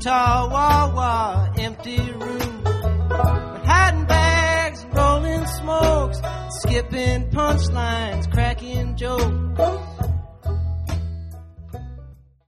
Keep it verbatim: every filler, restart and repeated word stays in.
Utah, Wawa, empty room. We're hiding bags, rolling smokes, skipping punchlines, cracking jokes.